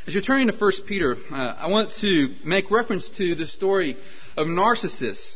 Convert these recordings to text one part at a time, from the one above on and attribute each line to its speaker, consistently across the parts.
Speaker 1: As you're turning to 1 Peter, I want to make reference to the story of Narcissus,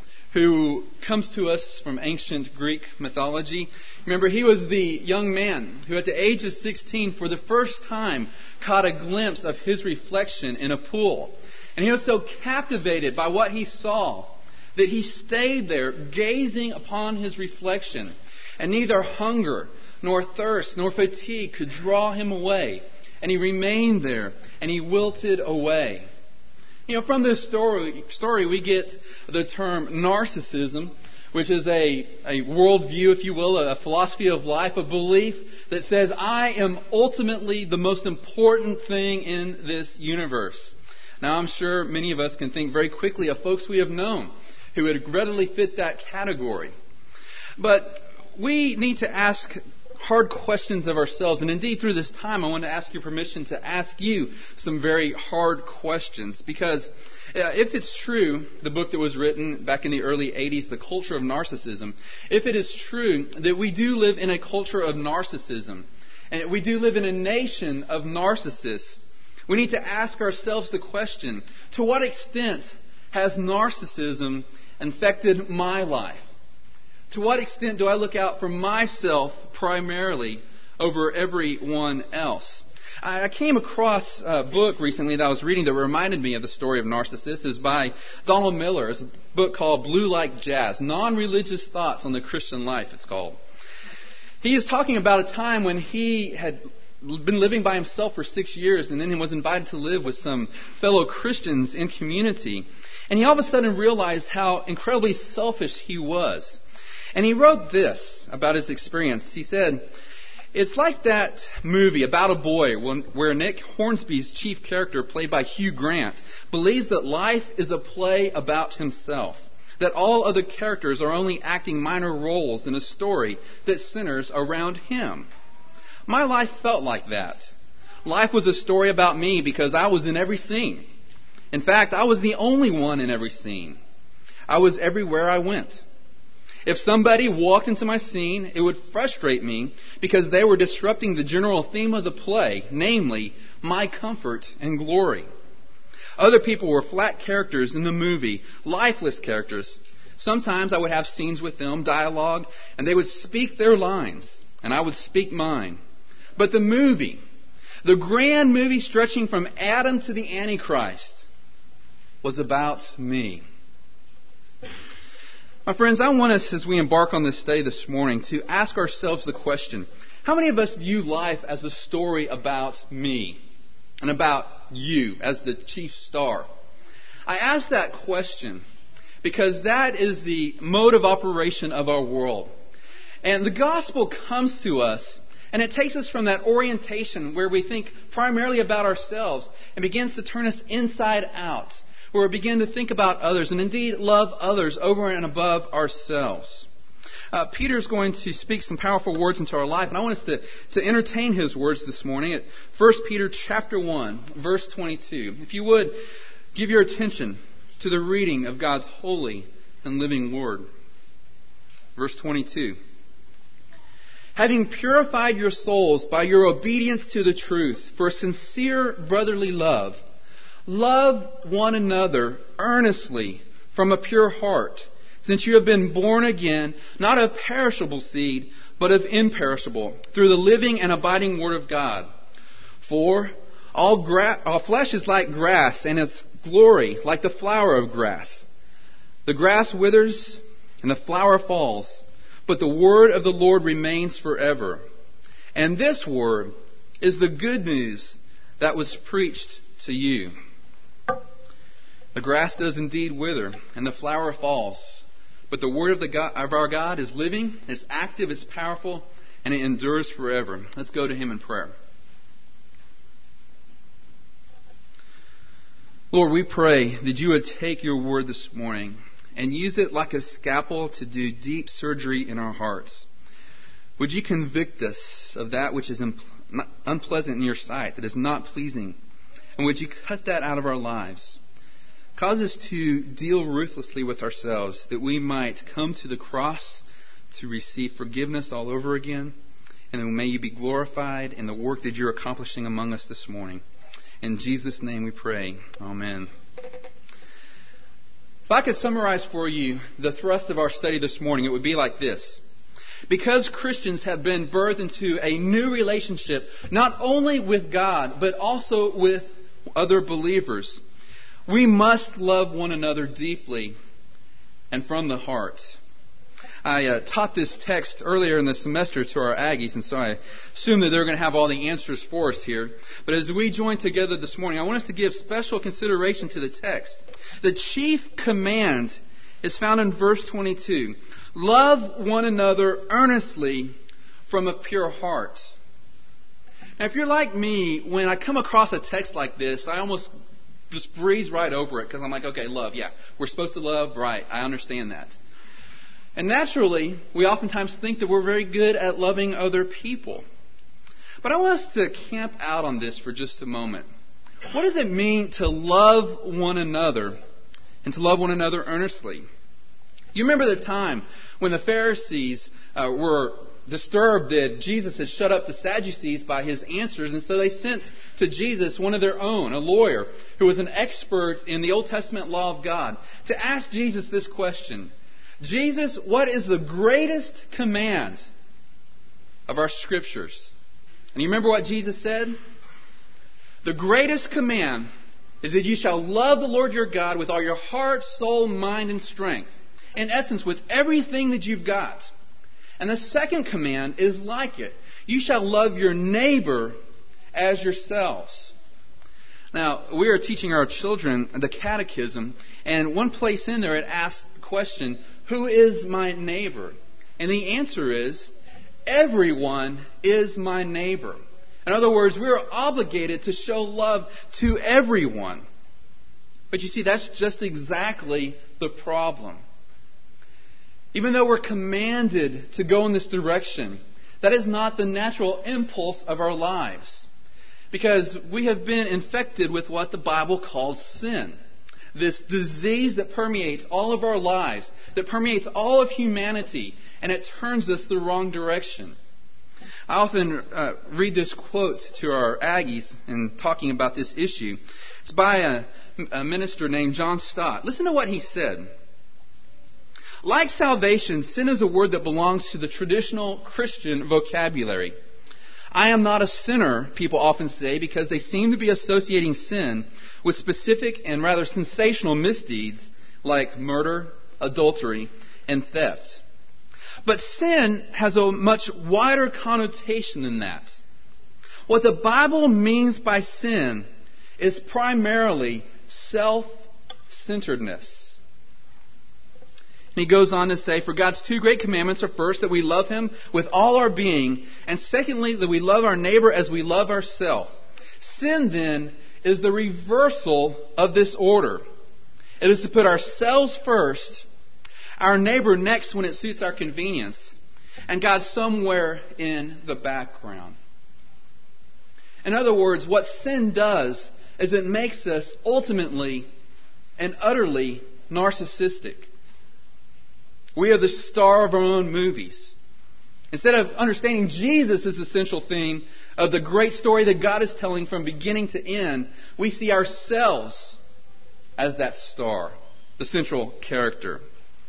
Speaker 1: who comes to us from ancient Greek mythology. Remember, he was the young man who at the age of 16 for the first time caught a glimpse of his reflection in a pool. And he was so captivated by what he saw that he stayed there gazing upon his reflection. And neither hunger nor thirst nor fatigue could draw him away. And he remained there, and he wilted away. From this story we get the term narcissism, which is a worldview, if you will, a philosophy of life, a belief that says, I am ultimately the most important thing in this universe. Now, I'm sure many of us can think very quickly of folks we have known who would readily fit that category. But we need to ask hard questions of ourselves. And indeed, through this time, I want to ask your permission to ask you some very hard questions. Because if it's true, the book that was written back in the early 80s, The Culture of Narcissism, if it is true that we do live in a culture of narcissism, and we do live in a nation of narcissists, we need to ask ourselves the question, to what extent has narcissism infected my life? To what extent do I look out for myself primarily over everyone else? I came across a book recently that I was reading that reminded me of the story of Narcissus. It was by Donald Miller. It's a book called Blue Like Jazz, Non-Religious Thoughts on the Christian Life, it's called. He is talking about a time when he had been living by himself for 6 years, and then he was invited to live with some fellow Christians in community. And he all of a sudden realized how incredibly selfish he was. And he wrote this about his experience. He said, it's like that movie about a boy where Nick Hornsby's chief character, played by Hugh Grant, believes that life is a play about himself, that all other characters are only acting minor roles in a story that centers around him. My life felt like that. Life was a story about me because I was in every scene. In fact, I was the only one in every scene. I was everywhere I went. If somebody walked into my scene, it would frustrate me because they were disrupting the general theme of the play, namely, my comfort and glory. Other people were flat characters in the movie, lifeless characters. Sometimes I would have scenes with them, dialogue, and they would speak their lines, and I would speak mine. But the movie, the grand movie stretching from Adam to the Antichrist, was about me. My friends, I want us, as we embark on this day this morning, to ask ourselves the question, how many of us view life as a story about me and about you as the chief star? I ask that question because that is the mode of operation of our world. And the gospel comes to us, and it takes us from that orientation where we think primarily about ourselves and begins to turn us inside out, where we begin to think about others and indeed love others over and above ourselves. Peter's going to speak some powerful words into our life, and I want us to entertain his words this morning at 1 Peter chapter 1, verse 22. If you would, give your attention to the reading of God's holy and living word. Verse 22. Having purified your souls by your obedience to the truth for sincere brotherly love, love one another earnestly from a pure heart, since you have been born again, not of perishable seed, but of imperishable, through the living and abiding Word of God. For all flesh is like grass, and its glory like the flower of grass. The grass withers, and the flower falls, but the word of the Lord remains forever. And this word is the good news that was preached to you. The grass does indeed wither, and the flower falls. But the word of our God is living, it's active, it's powerful, and it endures forever. Let's go to Him in prayer. Lord, we pray that you would take your word this morning and use it like a scalpel to do deep surgery in our hearts. Would you convict us of that which is unpleasant in your sight, that is not pleasing? And would you cut that out of our lives? Cause us to deal ruthlessly with ourselves, that we might come to the cross to receive forgiveness all over again. And then may you be glorified in the work that you're accomplishing among us this morning. In Jesus' name we pray. Amen. If I could summarize for you the thrust of our study this morning, it would be like this. Because Christians have been birthed into a new relationship, not only with God, but also with other believers, we must love one another deeply and from the heart. I taught this text earlier in the semester to our Aggies, and so I assume that they're going to have all the answers for us here. But as we join together this morning, I want us to give special consideration to the text. The chief command is found in verse 22. Love one another earnestly from a pure heart. Now, if you're like me, when I come across a text like this, I almost just breeze right over it because I'm like, okay, love, yeah, we're supposed to love, right, I understand that. And naturally, we oftentimes think that we're very good at loving other people. But I want us to camp out on this for just a moment. What does it mean to love one another and to love one another earnestly? You remember the time when the Pharisees were disturbed that Jesus had shut up the Sadducees by his answers, and so they sent to Jesus one of their own, a lawyer, who was an expert in the Old Testament law of God, to ask Jesus this question. Jesus, what is the greatest command of our Scriptures? And you remember what Jesus said? The greatest command is that you shall love the Lord your God with all your heart, soul, mind, and strength. In essence, with everything that you've got. And the second command is like it. You shall love your neighbor as yourselves. Now, we are teaching our children the catechism, and one place in there it asks the question, who is my neighbor? And the answer is, everyone is my neighbor. In other words, we are obligated to show love to everyone. But you see, that's just exactly the problem. Even though we're commanded to go in this direction, that is not the natural impulse of our lives. Because we have been infected with what the Bible calls sin. This disease that permeates all of our lives, that permeates all of humanity, and it turns us the wrong direction. I often read this quote to our Aggies in talking about this issue. It's by a minister named John Stott. Listen to what he said. Like salvation, sin is a word that belongs to the traditional Christian vocabulary. I am not a sinner, people often say, because they seem to be associating sin with specific and rather sensational misdeeds like murder, adultery, and theft. But sin has a much wider connotation than that. What the Bible means by sin is primarily self-centeredness. And he goes on to say, for God's two great commandments are first, that we love Him with all our being, and secondly, that we love our neighbor as we love ourselves. Sin, then, is the reversal of this order. It is to put ourselves first, our neighbor next when it suits our convenience, and God somewhere in the background. In other words, what sin does is it makes us ultimately and utterly narcissistic. We are the star of our own movies. Instead of understanding Jesus as the central theme of the great story that God is telling from beginning to end, we see ourselves as that star, the central character.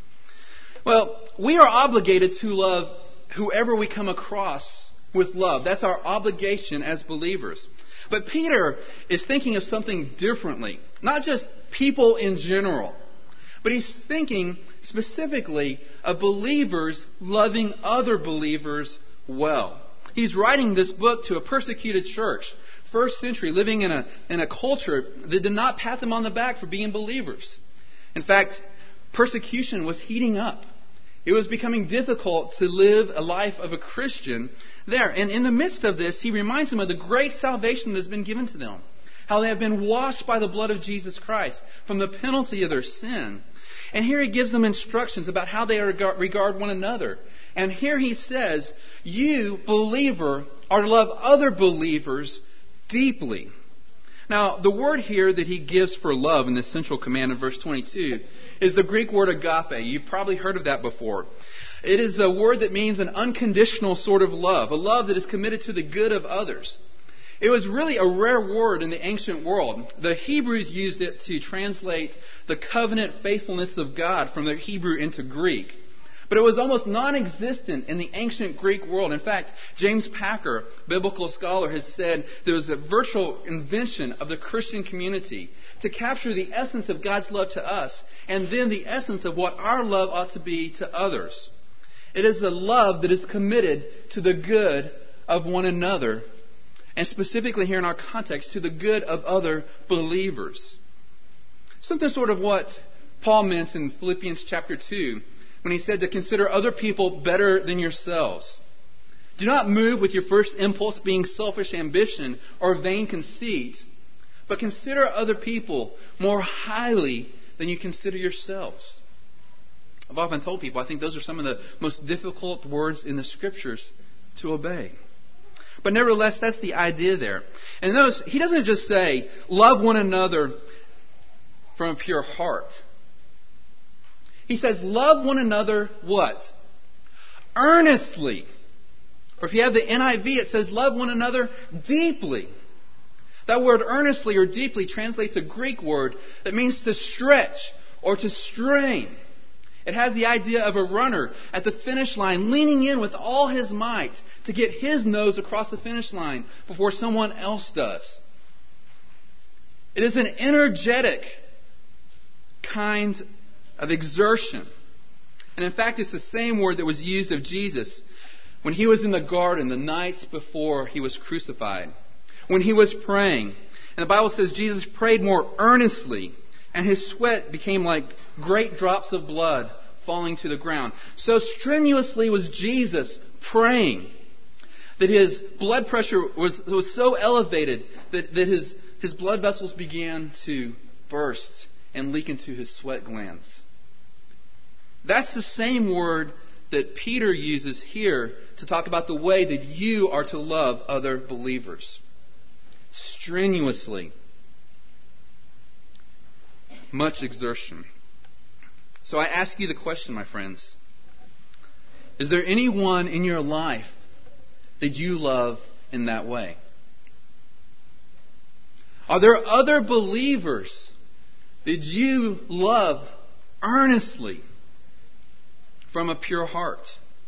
Speaker 1: Well, we are obligated to love whoever we come across with love. That's our obligation as believers. But Peter is thinking of something differently. Not just people in general, but he's thinking specifically of believers loving other believers well. He's writing this book to a persecuted church, first century, living in a culture that did not pat them on the back for being believers. In fact, persecution was heating up. It was becoming difficult to live a life of a Christian there. And in the midst of this, he reminds them of the great salvation that has been given to them. How they have been washed by the blood of Jesus Christ from the penalty of their sin. And here he gives them instructions about how they regard one another. And here he says, you, believer, are to love other believers deeply. Now, the word here that he gives for love in this central command in verse 22 is the Greek word agape. You've probably heard of that before. It is a word that means an unconditional sort of love, a love that is committed to the good of others. It was really a rare word in the ancient world. The Hebrews used it to translate the covenant faithfulness of God from the Hebrew into Greek. But it was almost non-existent in the ancient Greek world. In fact, James Packer, biblical scholar, has said there was a virtual invention of the Christian community to capture the essence of God's love to us and then the essence of what our love ought to be to others. It is the love that is committed to the good of one another, and specifically here in our context, to the good of other believers. Something sort of what Paul meant in Philippians chapter 2 when he said to consider other people better than yourselves. Do not move with your first impulse being selfish ambition or vain conceit, but consider other people more highly than you consider yourselves. I've often told people I think those are some of the most difficult words in the Scriptures to obey. But nevertheless, that's the idea there. And notice, he doesn't just say, love one another from a pure heart. He says, love one another what? Earnestly. Or if you have the NIV, it says, love one another deeply. That word earnestly or deeply translates a Greek word that means to stretch or to strain. It has the idea of a runner at the finish line leaning in with all his might to get his nose across the finish line before someone else does. It is an energetic kind of exertion. And in fact, it's the same word that was used of Jesus when he was in the garden the night before he was crucified. When he was praying. And the Bible says Jesus prayed more earnestly, and his sweat became like great drops of blood falling to the ground. So strenuously was Jesus praying that his blood pressure was so elevated that his blood vessels began to burst and leak into his sweat glands. That's the same word that Peter uses here to talk about the way that you are to love other believers. Strenuously. Much exertion. So I ask you the question, my friends. Is there anyone in your life that you love in that way? Are there other believers that you love earnestly from a pure heart?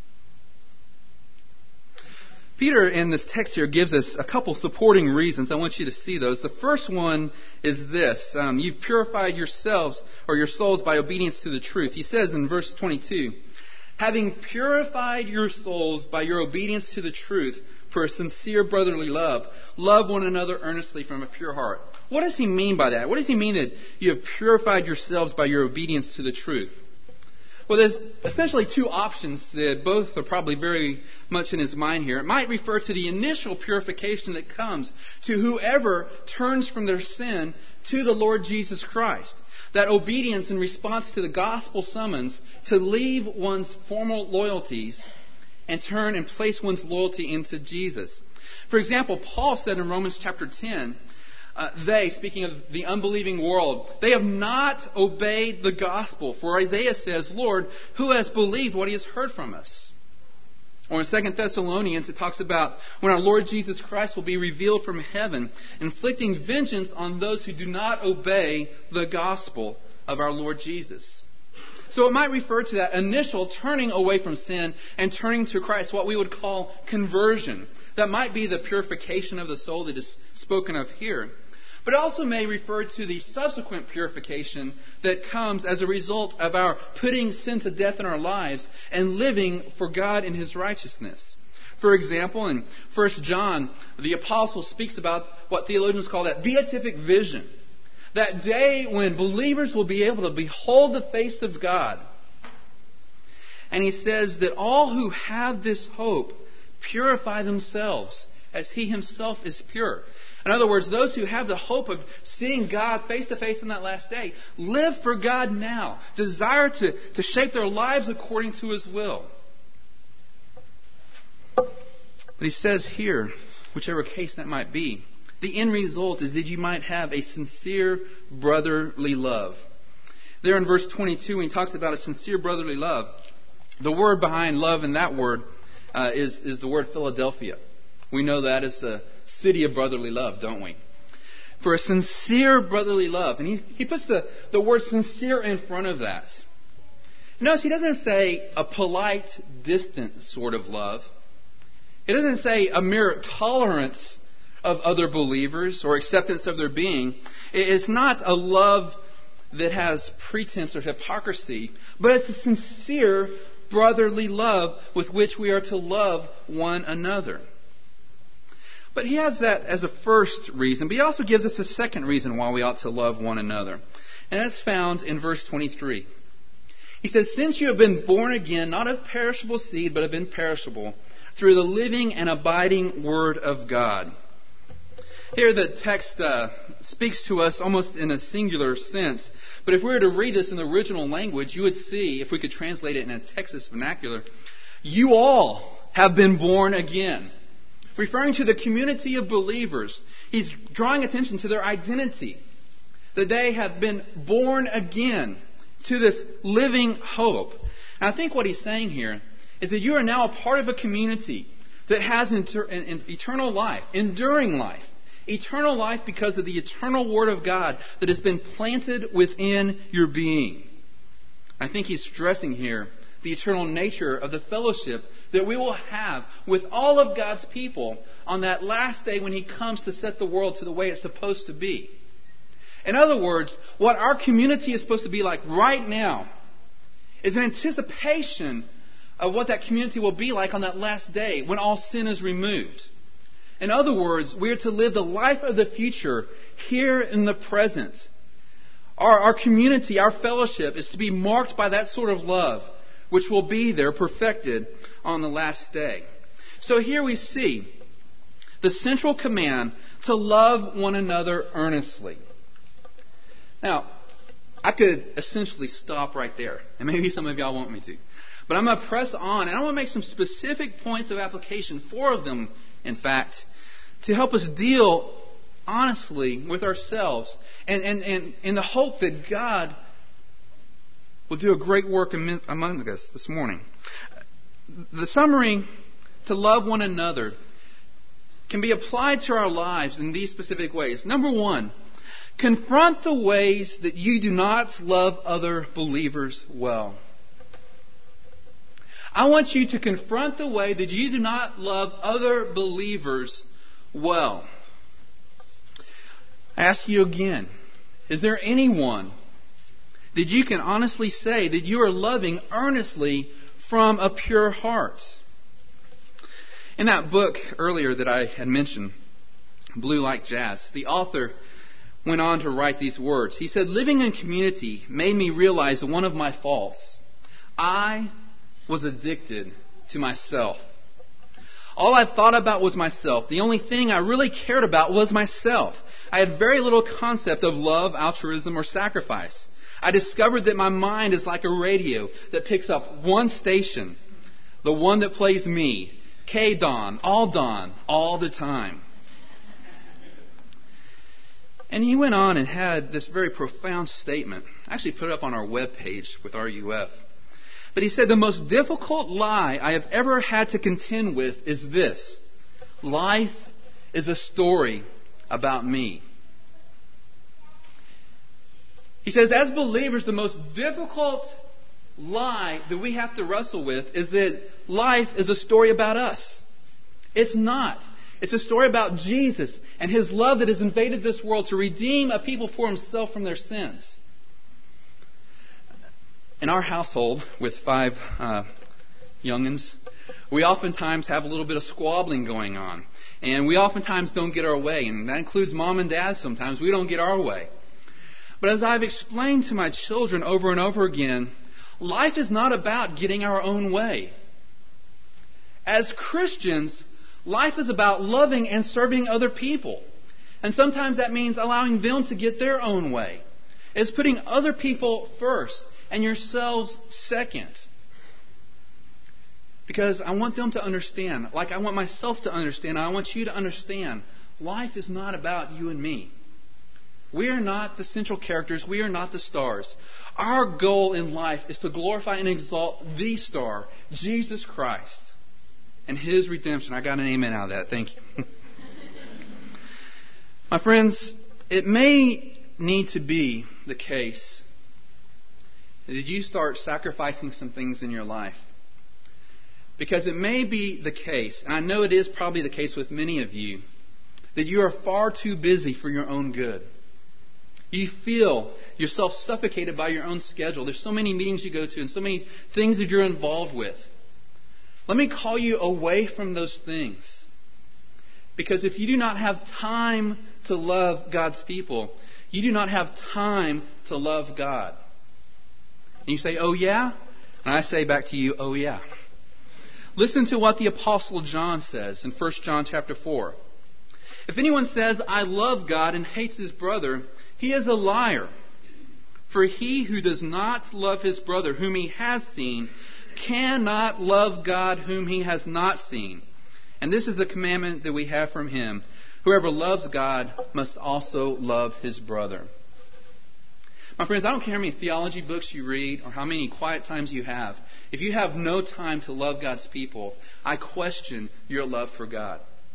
Speaker 1: Peter in this text here gives us a couple supporting reasons. I want you to see those. The first one is this. You've purified yourselves or your souls by obedience to the truth. He says in verse 22, having purified your souls by your obedience to the truth for a sincere brotherly love, love one another earnestly from a pure heart. What does he mean by that? What does he mean that you have purified yourselves by your obedience to the truth? Well, there's essentially two options that both are probably very much in his mind here. It might refer to the initial purification that comes to whoever turns from their sin to the Lord Jesus Christ. That obedience in response to the gospel summons to leave one's formal loyalties and turn and place one's loyalty into Jesus. For example, Paul said in Romans chapter 10, they, speaking of the unbelieving world, they have not obeyed the gospel. For Isaiah says, Lord, who has believed what he has heard from us? Or in 2 Thessalonians, it talks about when our Lord Jesus Christ will be revealed from heaven, inflicting vengeance on those who do not obey the gospel of our Lord Jesus. So it might refer to that initial turning away from sin and turning to Christ, what we would call conversion. That might be the purification of the soul that is spoken of here. But it also may refer to the subsequent purification that comes as a result of our putting sin to death in our lives and living for God in His righteousness. For example, in 1 John, the apostle speaks about what theologians call that beatific vision. That day when believers will be able to behold the face of God. And he says that all who have this hope purify themselves as He Himself is pure. In other words, those who have the hope of seeing God face to face on that last day, live for God now. Desire to shape their lives according to His will. But he says here, whichever case that might be, the end result is that you might have a sincere brotherly love. There in verse 22, when he talks about a sincere brotherly love, the word behind love in that word is the word Philadelphia. We know that as the city of brotherly love, don't we? For a sincere brotherly love. And he puts the word sincere in front of that. Notice he doesn't say a polite, distant sort of love. He doesn't say a mere tolerance of other believers or acceptance of their being. It's not a love that has pretense or hypocrisy, but it's a sincere brotherly love with which we are to love one another. But he has that as a first reason, but he also gives us a second reason why we ought to love one another. And that's found in verse 23. He says, "Since you have been born again, not of perishable seed, but of imperishable, through the living and abiding Word of God." Here the text speaks to us almost in a singular sense. But if we were to read this in the original language, you would see, if we could translate it in a Texas vernacular, "You all have been born again." Referring to the community of believers, he's drawing attention to their identity. That they have been born again to this living hope. And I think what he's saying here is that you are now a part of a community that has an eternal life, enduring life. Eternal life because of the eternal Word of God that has been planted within your being. I think he's stressing here the eternal nature of the fellowship that we will have with all of God's people on that last day when He comes to set the world to the way it's supposed to be. In other words, what our community is supposed to be like right now is an anticipation of what that community will be like on that last day when all sin is removed. In other words, we are to live the life of the future here in the present. Our community, our fellowship is to be marked by that sort of love which will be there perfected on the last day. So here we see the central command to love one another earnestly. Now, I could essentially stop right there, and maybe some of y'all want me to. But I'm going to press on, and I want to make some specific points of application, 4 of them, in fact, to help us deal honestly with ourselves and in the hope that God will do a great work among us this morning. The summary, to love one another, can be applied to our lives in these specific ways. Number 1, confront the ways that you do not love other believers well. I want you to confront the way that you do not love other believers well. I ask you again, is there anyone that you can honestly say that you are loving earnestly from a pure heart? In that book earlier that I had mentioned, Blue Like Jazz, the author went on to write these words. He said, "Living in community made me realize one of my faults. I was addicted to myself. All I thought about was myself. The only thing I really cared about was myself. I had very little concept of love, altruism, or sacrifice. I discovered that my mind is like a radio that picks up one station, the one that plays me, K-Dawn, all the time." And he went on and had this very profound statement. I actually put it up on our webpage with RUF. But he said, "The most difficult lie I have ever had to contend with is this: life is a story about me." He says, as believers, the most difficult lie that we have to wrestle with is that life is a story about us. It's not. It's a story about Jesus and His love that has invaded this world to redeem a people for Himself from their sins. In our household, with 5 young'uns, we oftentimes have a little bit of squabbling going on. And we oftentimes don't get our way. And that includes mom and dad sometimes. We don't get our way. But as I've explained to my children over and over again, life is not about getting our own way. As Christians, life is about loving and serving other people. And sometimes that means allowing them to get their own way. It's putting other people first and yourselves second. Because I want them to understand, like I want myself to understand, I want you to understand, life is not about you and me. We are not the central characters. We are not the stars. Our goal in life is to glorify and exalt the star, Jesus Christ, and His redemption. I got an amen out of that. Thank you. My friends, it may need to be the case that you start sacrificing some things in your life. Because it may be the case, and I know it is probably the case with many of you, that you are far too busy for your own good. You feel yourself suffocated by your own schedule. There's so many meetings you go to and so many things that you're involved with. Let me call you away from those things. Because if you do not have time to love God's people, you do not have time to love God. And you say, oh yeah? And I say back to you, oh yeah. Listen to what the Apostle John says in 1 John chapter 4. If anyone says, I love God and hates his brother, he is a liar. For he who does not love his brother whom he has seen cannot love God whom he has not seen. And this is the commandment that we have from him. Whoever loves God must also love his brother. My friends, I don't care how many theology books you read or how many quiet times you have. If you have no time to love God's people, I question your love for God.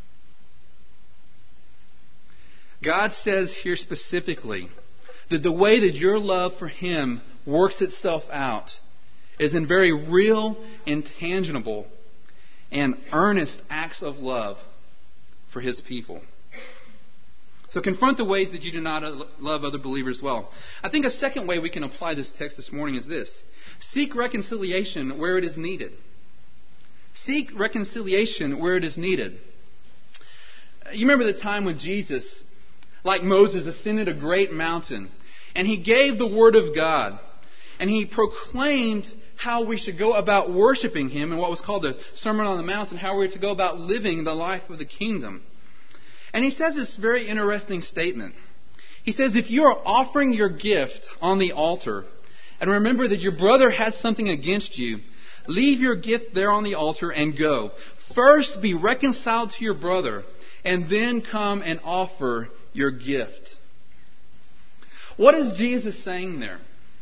Speaker 1: God says here specifically that the way that your love for Him works itself out is in very real and tangible and earnest acts of love for His people. So confront the ways that you do not love other believers well. I think a second way we can apply this text this morning is this. Seek reconciliation where it is needed. Seek reconciliation where it is needed. You remember the time when Jesus, like Moses, ascended a great mountain and He gave the Word of God and He proclaimed how we should go about worshiping Him in what was called the Sermon on the Mount and how we were to go about living the life of the kingdom. And He says this very interesting statement. He says, if you are offering your gift on the altar and remember that your brother has something against you, leave your gift there on the altar and go. First be reconciled to your brother and then come and offer your gift. What is Jesus saying there?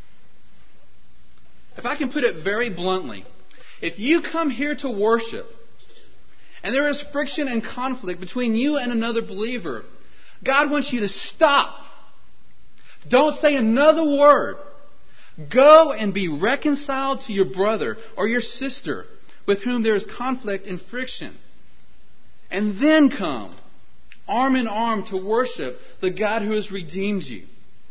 Speaker 1: If I can put it very bluntly, if you come here to worship and there is friction and conflict between you and another believer, God wants you to stop. Don't say another word. Go and be reconciled to your brother or your sister with whom there is conflict and friction. And then come, arm in arm, to worship the God who has redeemed you.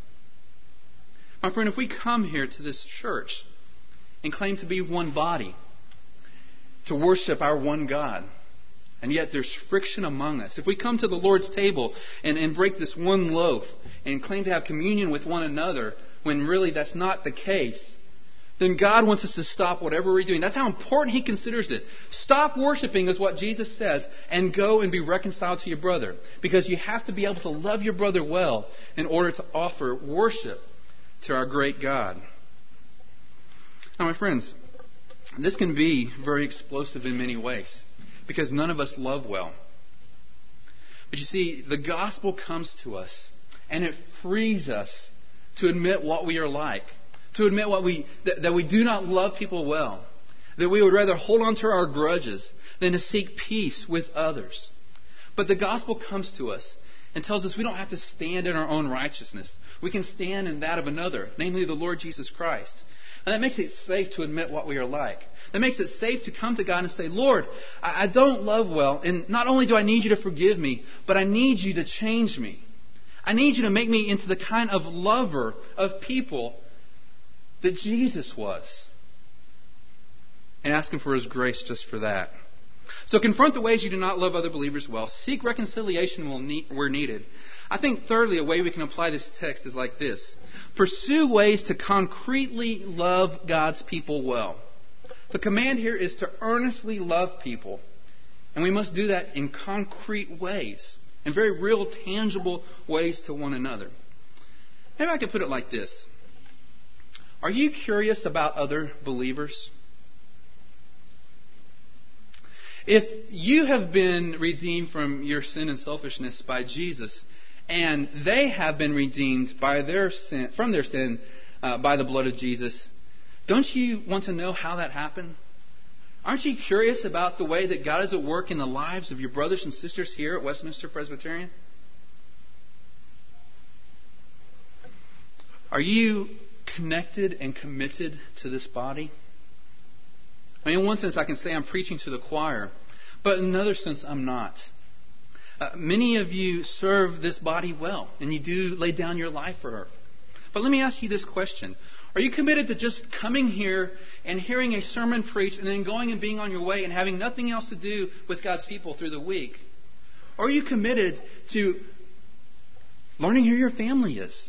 Speaker 1: My friend, if we come here to this church and claim to be one body, to worship our one God, and yet there's friction among us. If we come to the Lord's table and break this one loaf and claim to have communion with one another, when really that's not the case, then God wants us to stop whatever we're doing. That's how important He considers it. Stop worshiping is what Jesus says, and go and be reconciled to your brother. Because you have to be able to love your brother well in order to offer worship to our great God. Now, my friends, this can be very explosive in many ways, because none of us love well. But you see, the gospel comes to us, and it frees us to admit what we are like, to admit that we do not love people well, that we would rather hold on to our grudges than to seek peace with others. But the gospel comes to us and tells us we don't have to stand in our own righteousness. We can stand in that of another, namely the Lord Jesus Christ. And that makes it safe to admit what we are like. That makes it safe to come to God and say, Lord, I don't love well, and not only do I need you to forgive me, but I need you to change me. I need you to make me into the kind of lover of people that Jesus was. And ask Him for His grace just for that. So confront the ways you do not love other believers well. Seek reconciliation where needed. I think thirdly, a way we can apply this text is like this. Pursue ways to concretely love God's people well. The command here is to earnestly love people. And we must do that in concrete ways. In very real, tangible ways to one another. Maybe I could put it like this. Are you curious about other believers? If you have been redeemed from your sin and selfishness by Jesus, and they have been redeemed by their sin, from their sin by the blood of Jesus, don't you want to know how that happened? Aren't you curious about the way that God is at work in the lives of your brothers and sisters here at Westminster Presbyterian? Are you connected and committed to this body? I mean, in one sense, I can say I'm preaching to the choir, but in another sense, I'm not. Many of you serve this body well, and you do lay down your life for her. But let me ask you this question. Are you committed to just coming here and hearing a sermon preached and then going and being on your way and having nothing else to do with God's people through the week? Or are you committed to learning who your family is?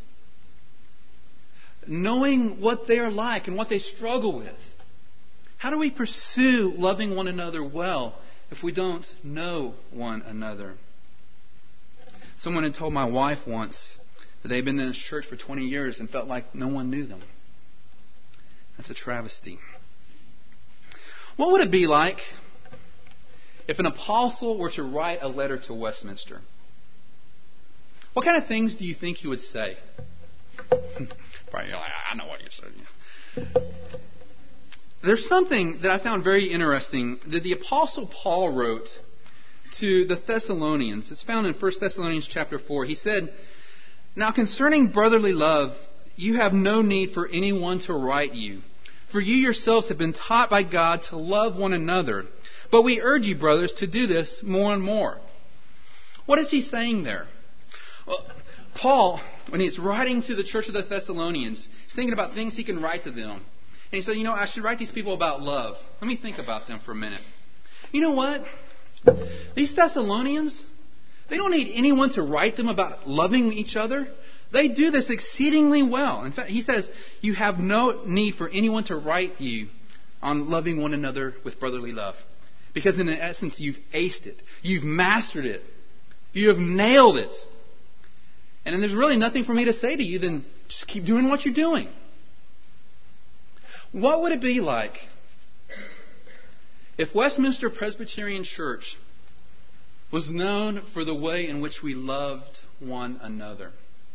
Speaker 1: Knowing what they're like and what they struggle with? How do we pursue loving one another well if we don't know one another? Someone had told my wife once that they'd been in this church for 20 years and felt like no one knew them. That's a travesty. What would it be like if an apostle were to write a letter to Westminster? What kind of things do you think he would say? Probably you're like, I know what you're saying. There's something that I found very interesting that the Apostle Paul wrote to the Thessalonians. It's found in 1 Thessalonians chapter 4. He said, "Now concerning brotherly love, you have no need for anyone to write you, for you yourselves have been taught by God to love one another. But we urge you, brothers, to do this more and more." What is he saying there? Well, Paul, when he's writing to the church of the Thessalonians, he's thinking about things he can write to them. And he said, I should write these people about love. Let me think about them for a minute. You know what? These Thessalonians, they don't need anyone to write them about loving each other. They do this exceedingly well. In fact, he says, you have no need for anyone to write you on loving one another with brotherly love. Because in essence, you've aced it. You've mastered it. You have nailed it. And then there's really nothing for me to say to you than just keep doing what you're doing. What would it be like if Westminster Presbyterian Church was known for the way in which we loved one another?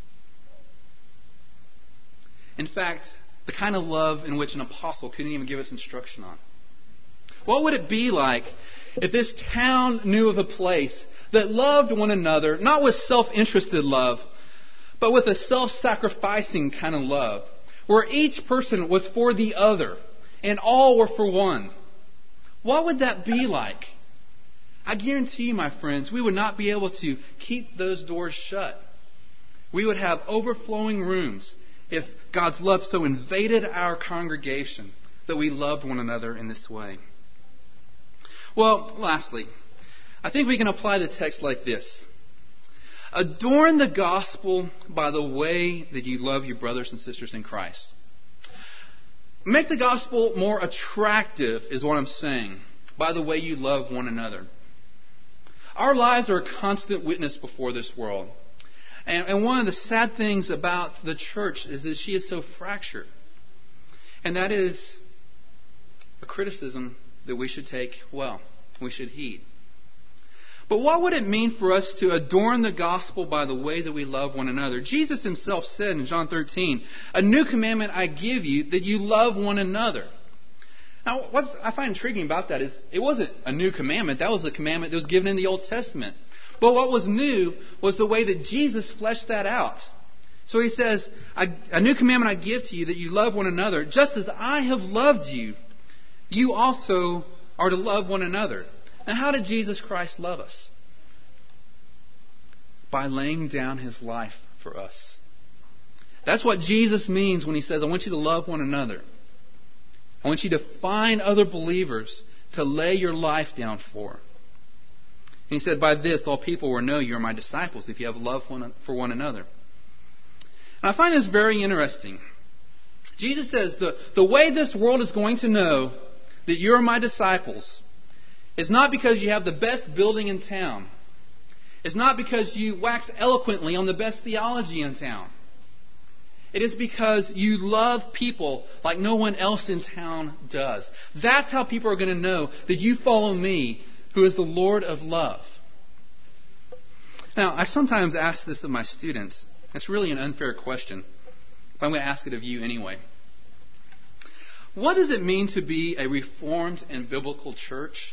Speaker 1: In fact, the kind of love in which an apostle couldn't even give us instruction on. What would it be like if this town knew of a place that loved one another, not with self-interested love, but with a self-sacrificing kind of love, where each person was for the other and all were for one? What would that be like? I guarantee you, my friends, we would not be able to keep those doors shut. We would have overflowing rooms if God's love so invaded our congregation that we loved one another in this way. Well, lastly, I think we can apply the text like this. Adorn the gospel by the way that you love your brothers and sisters in Christ. Make the gospel more attractive is what I'm saying, by the way you love one another. Our lives are a constant witness before this world. And one of the sad things about the church is that she is so fractured. And that is a criticism that we should take well, we should heed. But what would it mean for us to adorn the gospel by the way that we love one another? Jesus himself said in John 13, "A new commandment I give you, that you love one another." Now, what I find intriguing about that is it wasn't a new commandment. That was a commandment that was given in the Old Testament. But what was new was the way that Jesus fleshed that out. So he says, "A new commandment I give to you, that you love one another. Just as I have loved you, you also are to love one another." Now, how did Jesus Christ love us? By laying down his life for us. That's what Jesus means when he says, I want you to love one another. I want you to find other believers to lay your life down for. And he said, by this all people will know you are my disciples if you have love for one another. And I find this very interesting. Jesus says the way this world is going to know that you're my disciples is not because you have the best building in town. It's not because you wax eloquently on the best theology in town. It is because you love people like no one else in town does. That's how people are going to know that you follow me, who is the Lord of love. Now, I sometimes ask this of my students. It's really an unfair question, but I'm going to ask it of you anyway. What does it mean to be a reformed and biblical church?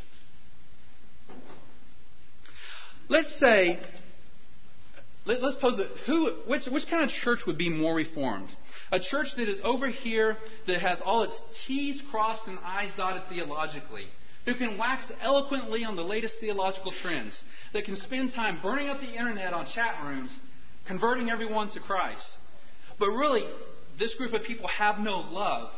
Speaker 1: Let's say, let's pose it. Which kind of church would be more reformed? A church that is over here, that has all its T's crossed and I's dotted theologically, who can wax eloquently on the latest theological trends, that can spend time burning up the internet on chat rooms, converting everyone to Christ. But really, this group of people have no love.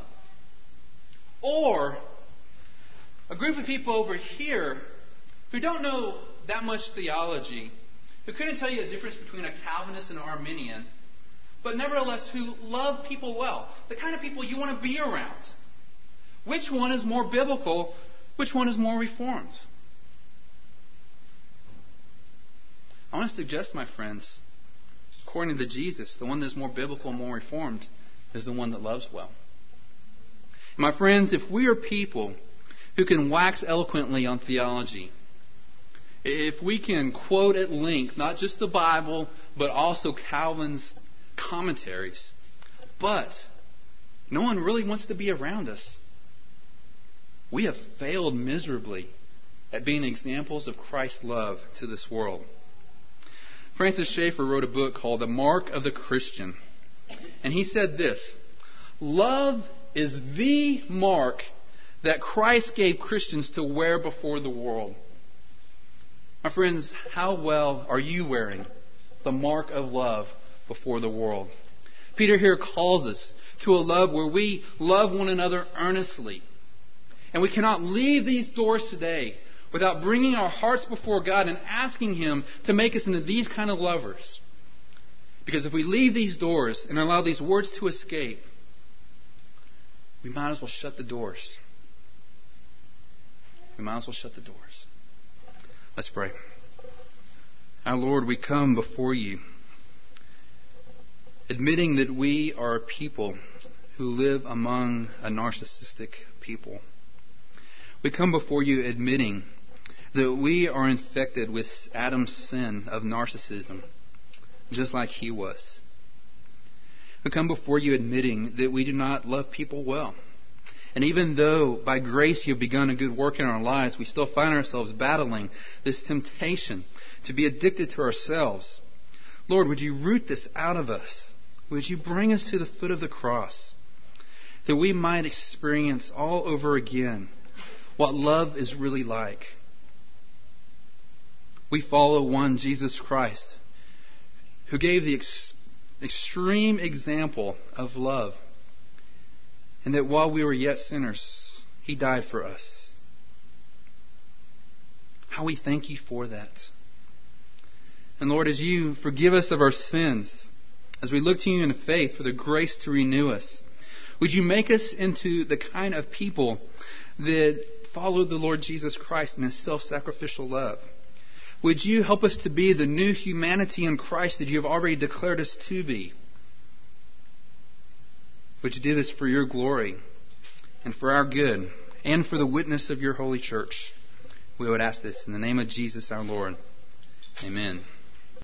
Speaker 1: Or a group of people over here who don't know that much theology, who couldn't tell you the difference between a Calvinist and an Arminian, but nevertheless who love people well, the kind of people you want to be around. Which one is more biblical? Which one is more reformed? I want to suggest, my friends, according to Jesus, the one that is more biblical and more reformed is the one that loves well. My friends, if we are people who can wax eloquently on theology, if we can quote at length not just the Bible, but also Calvin's commentaries, but no one really wants to be around us, we have failed miserably at being examples of Christ's love to this world. Francis Schaeffer wrote a book called The Mark of the Christian. And he said this: love is the mark that Christ gave Christians to wear before the world. My friends, how well are you wearing the mark of love before the world? Peter here calls us to a love where we love one another earnestly. And we cannot leave these doors today without bringing our hearts before God and asking Him to make us into these kind of lovers. Because if we leave these doors and allow these words to escape, we might as well shut the doors. We might as well shut the doors. Let's pray. Our Lord, we come before You, admitting that we are a people who live among a narcissistic people. We come before You admitting that we are infected with Adam's sin of narcissism, just like he was. We come before You admitting that we do not love people well. And even though by grace You have begun a good work in our lives, we still find ourselves battling this temptation to be addicted to ourselves. Lord, would You root this out of us? Would You bring us to the foot of the cross, that we might experience all over again what love is really like? We follow one, Jesus Christ, who gave the extreme example of love, and that while we were yet sinners, He died for us. How we thank You for that. And Lord, as You forgive us of our sins, as we look to You in faith for the grace to renew us, would You make us into the kind of people that follow the Lord Jesus Christ in His self-sacrificial love? Would You help us to be the new humanity in Christ that You have already declared us to be? Would You do this for Your glory and for our good and for the witness of Your holy church? We would ask this in the name of Jesus our Lord. Amen.